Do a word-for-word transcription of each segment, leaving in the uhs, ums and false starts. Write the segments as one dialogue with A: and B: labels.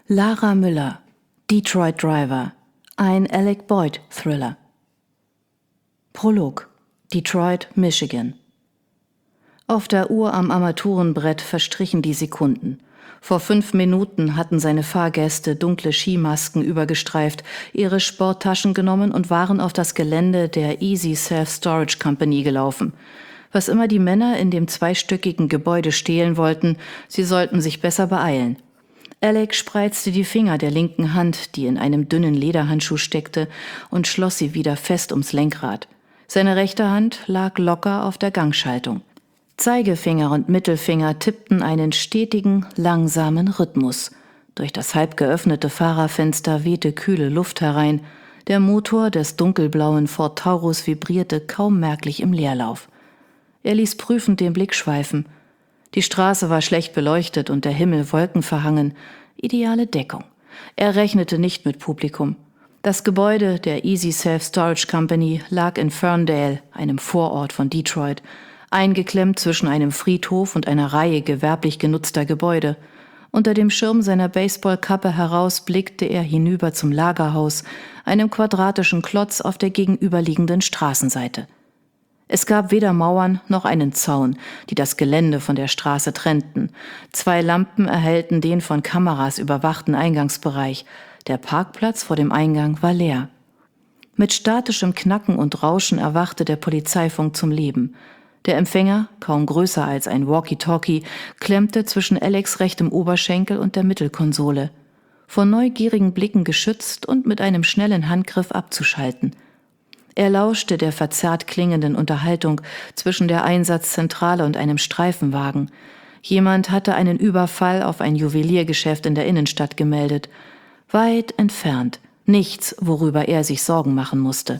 A: Lara Müller, Detroit Driver, ein Alec Boyd-Thriller. Prolog: Detroit, Michigan. Auf der Uhr am Armaturenbrett verstrichen die Sekunden. Vor fünf Minuten hatten seine Fahrgäste dunkle Skimasken übergestreift, ihre Sporttaschen genommen und waren auf das Gelände der Easy Self Storage Company gelaufen. Was immer die Männer in dem zweistöckigen Gebäude stehlen wollten, sie sollten sich besser beeilen. Alec spreizte die Finger der linken Hand, die in einem dünnen Lederhandschuh steckte, und schloss sie wieder fest ums Lenkrad. Seine rechte Hand lag locker auf der Gangschaltung. Zeigefinger und Mittelfinger tippten einen stetigen, langsamen Rhythmus. Durch das halb geöffnete Fahrerfenster wehte kühle Luft herein. Der Motor des dunkelblauen Ford Taurus vibrierte kaum merklich im Leerlauf. Er ließ prüfend den Blick schweifen. Die Straße war schlecht beleuchtet und der Himmel wolkenverhangen. Ideale Deckung. Er rechnete nicht mit Publikum. Das Gebäude der Easy Self Storage Company lag in Ferndale, einem Vorort von Detroit, eingeklemmt zwischen einem Friedhof und einer Reihe gewerblich genutzter Gebäude. Unter dem Schirm seiner Baseballkappe heraus blickte er hinüber zum Lagerhaus, einem quadratischen Klotz auf der gegenüberliegenden Straßenseite. Es gab weder Mauern noch einen Zaun, die das Gelände von der Straße trennten. Zwei Lampen erhellten den von Kameras überwachten Eingangsbereich. Der Parkplatz vor dem Eingang war leer. Mit statischem Knacken und Rauschen erwachte der Polizeifunk zum Leben. Der Empfänger, kaum größer als ein Walkie-Talkie, klemmte zwischen Alecs rechtem Oberschenkel und der Mittelkonsole. Von neugierigen Blicken geschützt und mit einem schnellen Handgriff abzuschalten. Er lauschte der verzerrt klingenden Unterhaltung zwischen der Einsatzzentrale und einem Streifenwagen. Jemand hatte einen Überfall auf ein Juweliergeschäft in der Innenstadt gemeldet. Weit entfernt, nichts, worüber er sich Sorgen machen musste.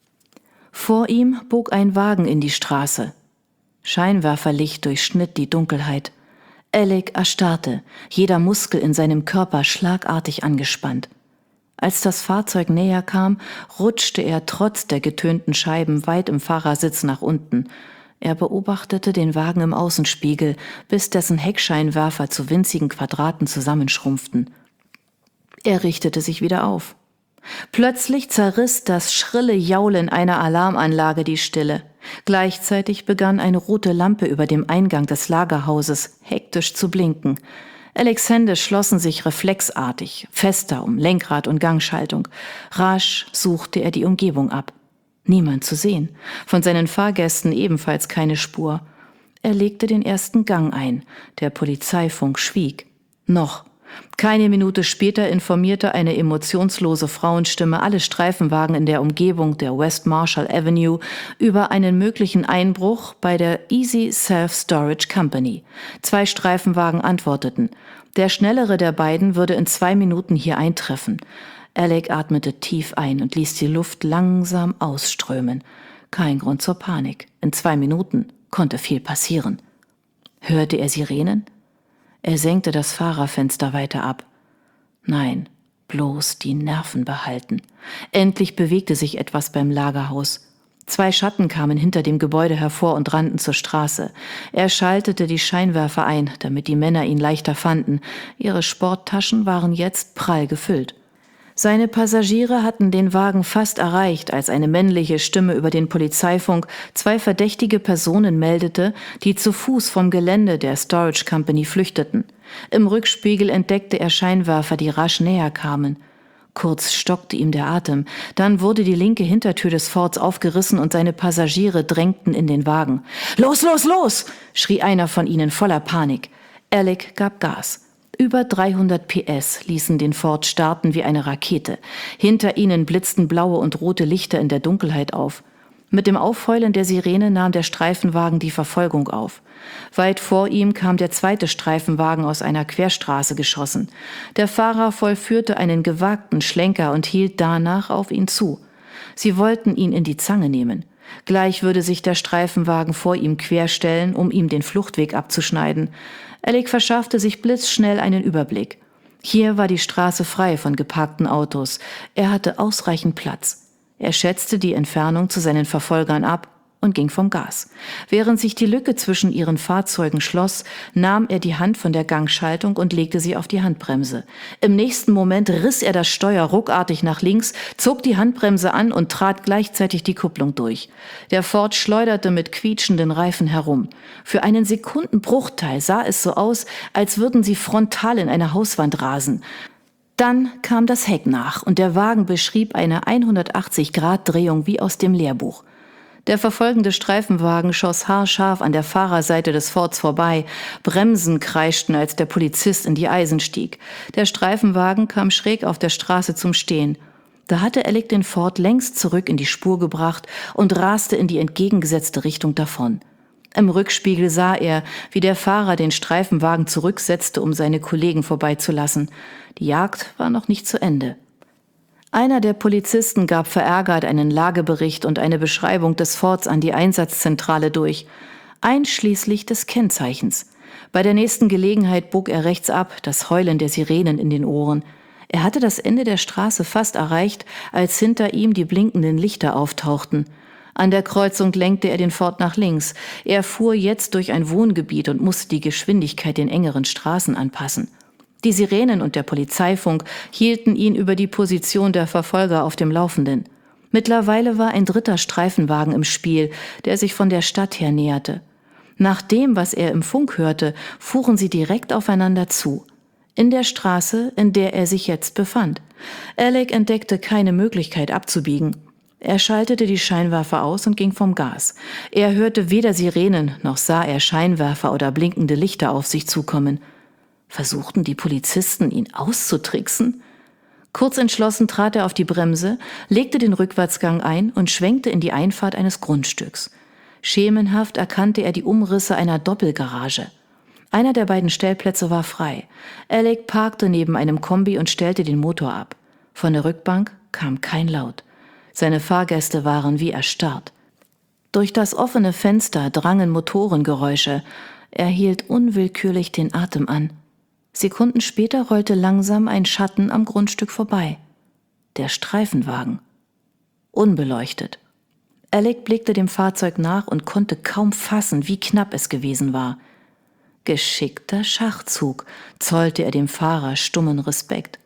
A: Vor ihm bog ein Wagen in die Straße. Scheinwerferlicht durchschnitt die Dunkelheit. Alec erstarrte, jeder Muskel in seinem Körper schlagartig angespannt. Als das Fahrzeug näher kam, rutschte er trotz der getönten Scheiben weit im Fahrersitz nach unten. Er beobachtete den Wagen im Außenspiegel, bis dessen Heckscheinwerfer zu winzigen Quadraten zusammenschrumpften. Er richtete sich wieder auf. Plötzlich zerriss das schrille Jaulen einer Alarmanlage die Stille. Gleichzeitig begann eine rote Lampe über dem Eingang des Lagerhauses hektisch zu blinken. Alecs Hände schlossen sich reflexartig, fester um Lenkrad und Gangschaltung. Rasch suchte er die Umgebung ab. Niemand zu sehen, von seinen Fahrgästen ebenfalls keine Spur. Er legte den ersten Gang ein. Der Polizeifunk schwieg. Noch. Keine Minute später informierte eine emotionslose Frauenstimme alle Streifenwagen in der Umgebung der West Marshall Avenue über einen möglichen Einbruch bei der Easy Self Storage Company. Zwei Streifenwagen antworteten. Der schnellere der beiden würde in zwei Minuten hier eintreffen. Alec atmete tief ein und ließ die Luft langsam ausströmen. Kein Grund zur Panik. In zwei Minuten konnte viel passieren. Hörte er Sirenen? Er senkte das Fahrerfenster weiter ab. Nein, bloß die Nerven behalten. Endlich bewegte sich etwas beim Lagerhaus. Zwei Schatten kamen hinter dem Gebäude hervor und rannten zur Straße. Er schaltete die Scheinwerfer ein, damit die Männer ihn leichter fanden. Ihre Sporttaschen waren jetzt prall gefüllt. Seine Passagiere hatten den Wagen fast erreicht, als eine männliche Stimme über den Polizeifunk zwei verdächtige Personen meldete, die zu Fuß vom Gelände der Storage Company flüchteten. Im Rückspiegel entdeckte er Scheinwerfer, die rasch näher kamen. Kurz stockte ihm der Atem, dann wurde die linke Hintertür des Fords aufgerissen und seine Passagiere drängten in den Wagen. »Los, los, los!« schrie einer von ihnen voller Panik. Alec gab Gas. Über dreihundert P S ließen den Ford starten wie eine Rakete. Hinter ihnen blitzten blaue und rote Lichter in der Dunkelheit auf. Mit dem Aufheulen der Sirene nahm der Streifenwagen die Verfolgung auf. Weit vor ihm kam der zweite Streifenwagen aus einer Querstraße geschossen. Der Fahrer vollführte einen gewagten Schlenker und hielt danach auf ihn zu. Sie wollten ihn in die Zange nehmen. Gleich würde sich der Streifenwagen vor ihm querstellen, um ihm den Fluchtweg abzuschneiden. Alec verschaffte sich blitzschnell einen Überblick. Hier war die Straße frei von geparkten Autos. Er hatte ausreichend Platz. Er schätzte die Entfernung zu seinen Verfolgern ab und ging vom Gas. Während sich die Lücke zwischen ihren Fahrzeugen schloss, nahm er die Hand von der Gangschaltung und legte sie auf die Handbremse. Im nächsten Moment riss er das Steuer ruckartig nach links, zog die Handbremse an und trat gleichzeitig die Kupplung durch. Der Ford schleuderte mit quietschenden Reifen herum. Für einen Sekundenbruchteil sah es so aus, als würden sie frontal in eine Hauswand rasen. Dann kam das Heck nach und der Wagen beschrieb eine hundertachtzig Grad Drehung wie aus dem Lehrbuch. Der verfolgende Streifenwagen schoss haarscharf an der Fahrerseite des Fords vorbei. Bremsen kreischten, als der Polizist in die Eisen stieg. Der Streifenwagen kam schräg auf der Straße zum Stehen. Da hatte Alec den Ford längst zurück in die Spur gebracht und raste in die entgegengesetzte Richtung davon. Im Rückspiegel sah er, wie der Fahrer den Streifenwagen zurücksetzte, um seine Kollegen vorbeizulassen. Die Jagd war noch nicht zu Ende. Einer der Polizisten gab verärgert einen Lagebericht und eine Beschreibung des Fords an die Einsatzzentrale durch, einschließlich des Kennzeichens. Bei der nächsten Gelegenheit bog er rechts ab, das Heulen der Sirenen in den Ohren. Er hatte das Ende der Straße fast erreicht, als hinter ihm die blinkenden Lichter auftauchten. An der Kreuzung lenkte er den Ford nach links. Er fuhr jetzt durch ein Wohngebiet und musste die Geschwindigkeit den engeren Straßen anpassen. Die Sirenen und der Polizeifunk hielten ihn über die Position der Verfolger auf dem Laufenden. Mittlerweile war ein dritter Streifenwagen im Spiel, der sich von der Stadt her näherte. Nach dem, was er im Funk hörte, fuhren sie direkt aufeinander zu. In der Straße, in der er sich jetzt befand. Alec entdeckte keine Möglichkeit abzubiegen. Er schaltete die Scheinwerfer aus und ging vom Gas. Er hörte weder Sirenen, noch sah er Scheinwerfer oder blinkende Lichter auf sich zukommen. Versuchten die Polizisten, ihn auszutricksen? Kurz entschlossen trat er auf die Bremse, legte den Rückwärtsgang ein und schwenkte in die Einfahrt eines Grundstücks. Schemenhaft erkannte er die Umrisse einer Doppelgarage. Einer der beiden Stellplätze war frei. Alec parkte neben einem Kombi und stellte den Motor ab. Von der Rückbank kam kein Laut. Seine Fahrgäste waren wie erstarrt. Durch das offene Fenster drangen Motorengeräusche. Er hielt unwillkürlich den Atem an. Sekunden später rollte langsam ein Schatten am Grundstück vorbei. Der Streifenwagen. Unbeleuchtet. Alec blickte dem Fahrzeug nach und konnte kaum fassen, wie knapp es gewesen war. Geschickter Schachzug, zollte er dem Fahrer stummen Respekt.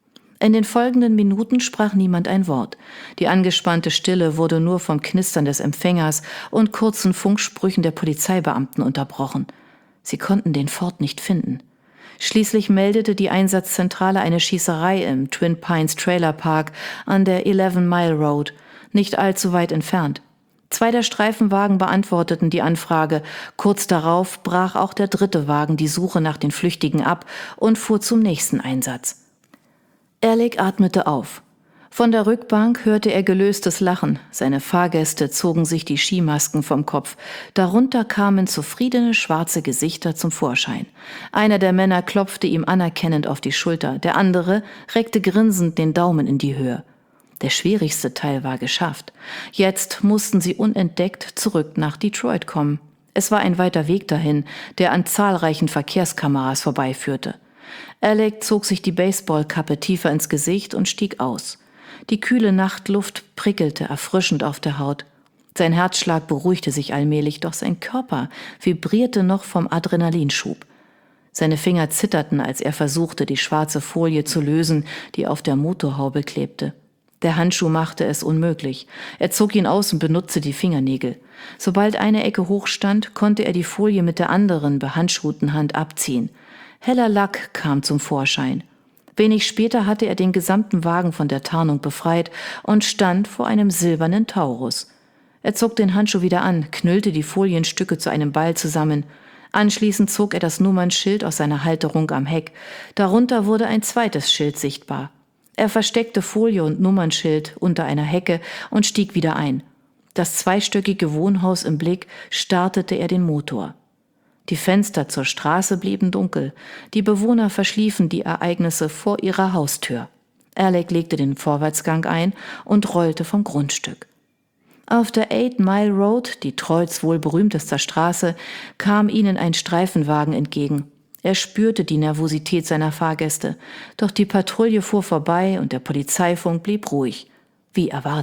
A: In den folgenden Minuten sprach niemand ein Wort. Die angespannte Stille wurde nur vom Knistern des Empfängers und kurzen Funksprüchen der Polizeibeamten unterbrochen. Sie konnten den Ford nicht finden. Schließlich meldete die Einsatzzentrale eine Schießerei im Twin Pines Trailer Park an der Eleven Mile Road, nicht allzu weit entfernt. Zwei der Streifenwagen beantworteten die Anfrage. Kurz darauf brach auch der dritte Wagen die Suche nach den Flüchtigen ab und fuhr zum nächsten Einsatz. Alec atmete auf. Von der Rückbank hörte er gelöstes Lachen. Seine Fahrgäste zogen sich die Skimasken vom Kopf. Darunter kamen zufriedene schwarze Gesichter zum Vorschein. Einer der Männer klopfte ihm anerkennend auf die Schulter. Der andere reckte grinsend den Daumen in die Höhe. Der schwierigste Teil war geschafft. Jetzt mussten sie unentdeckt zurück nach Detroit kommen. Es war ein weiter Weg dahin, der an zahlreichen Verkehrskameras vorbeiführte. Alec zog sich die Baseballkappe tiefer ins Gesicht und stieg aus. Die kühle Nachtluft prickelte erfrischend auf der Haut. Sein Herzschlag beruhigte sich allmählich, doch sein Körper vibrierte noch vom Adrenalinschub. Seine Finger zitterten, als er versuchte, die schwarze Folie zu lösen, die auf der Motorhaube klebte. Der Handschuh machte es unmöglich. Er zog ihn aus und benutzte die Fingernägel. Sobald eine Ecke hoch stand, konnte er die Folie mit der anderen behandschuhten Hand abziehen. Heller Lack kam zum Vorschein. Wenig später hatte er den gesamten Wagen von der Tarnung befreit und stand vor einem silbernen Taurus. Er zog den Handschuh wieder an, knüllte die Folienstücke zu einem Ball zusammen. Anschließend zog er das Nummernschild aus seiner Halterung am Heck. Darunter wurde ein zweites Schild sichtbar. Er versteckte Folie und Nummernschild unter einer Hecke und stieg wieder ein. Das zweistöckige Wohnhaus im Blick, startete er den Motor. Die Fenster zur Straße blieben dunkel. Die Bewohner verschliefen die Ereignisse vor ihrer Haustür. Alec legte den Vorwärtsgang ein und rollte vom Grundstück. Auf der Eight Mile Road, Detroits wohl berühmtester Straße, kam ihnen ein Streifenwagen entgegen. Er spürte die Nervosität seiner Fahrgäste, doch die Patrouille fuhr vorbei und der Polizeifunk blieb ruhig, wie erwartet.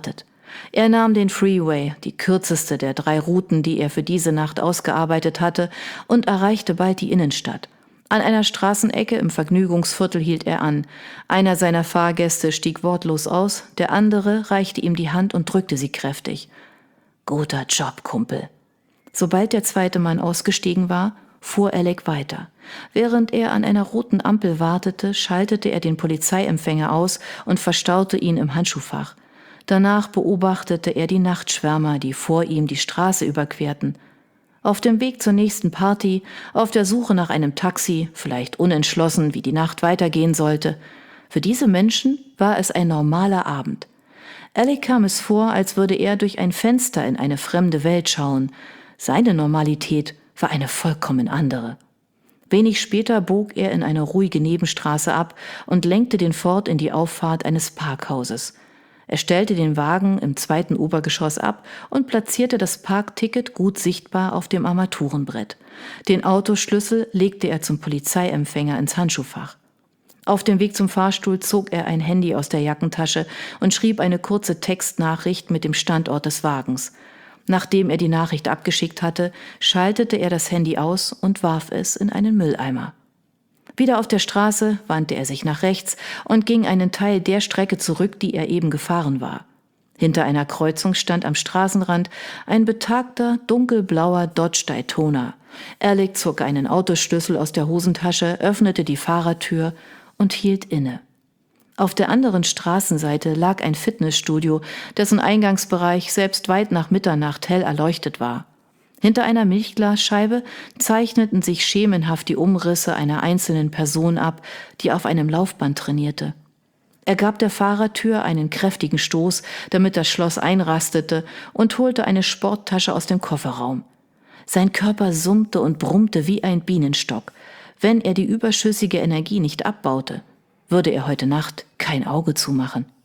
A: Er nahm den Freeway, die kürzeste der drei Routen, die er für diese Nacht ausgearbeitet hatte, und erreichte bald die Innenstadt. An einer Straßenecke im Vergnügungsviertel hielt er an. Einer seiner Fahrgäste stieg wortlos aus, der andere reichte ihm die Hand und drückte sie kräftig. »Guter Job, Kumpel.« Sobald der zweite Mann ausgestiegen war, fuhr Alec weiter. Während er an einer roten Ampel wartete, schaltete er den Polizeiempfänger aus und verstaute ihn im Handschuhfach. Danach beobachtete er die Nachtschwärmer, die vor ihm die Straße überquerten. Auf dem Weg zur nächsten Party, auf der Suche nach einem Taxi, vielleicht unentschlossen, wie die Nacht weitergehen sollte. Für diese Menschen war es ein normaler Abend. Alec kam es vor, als würde er durch ein Fenster in eine fremde Welt schauen. Seine Normalität war eine vollkommen andere. Wenig später bog er in eine ruhige Nebenstraße ab und lenkte den Ford in die Auffahrt eines Parkhauses. Er stellte den Wagen im zweiten Obergeschoss ab und platzierte das Parkticket gut sichtbar auf dem Armaturenbrett. Den Autoschlüssel legte er zum Polizeiempfänger ins Handschuhfach. Auf dem Weg zum Fahrstuhl zog er ein Handy aus der Jackentasche und schrieb eine kurze Textnachricht mit dem Standort des Wagens. Nachdem er die Nachricht abgeschickt hatte, schaltete er das Handy aus und warf es in einen Mülleimer. Wieder auf der Straße wandte er sich nach rechts und ging einen Teil der Strecke zurück, die er eben gefahren war. Hinter einer Kreuzung stand am Straßenrand ein betagter, dunkelblauer Dodge Daytona. Alec zog einen Autoschlüssel aus der Hosentasche, öffnete die Fahrertür und hielt inne. Auf der anderen Straßenseite lag ein Fitnessstudio, dessen Eingangsbereich selbst weit nach Mitternacht hell erleuchtet war. Hinter einer Milchglasscheibe zeichneten sich schemenhaft die Umrisse einer einzelnen Person ab, die auf einem Laufband trainierte. Er gab der Fahrertür einen kräftigen Stoß, damit das Schloss einrastete, und holte eine Sporttasche aus dem Kofferraum. Sein Körper summte und brummte wie ein Bienenstock. Wenn er die überschüssige Energie nicht abbaute, würde er heute Nacht kein Auge zumachen.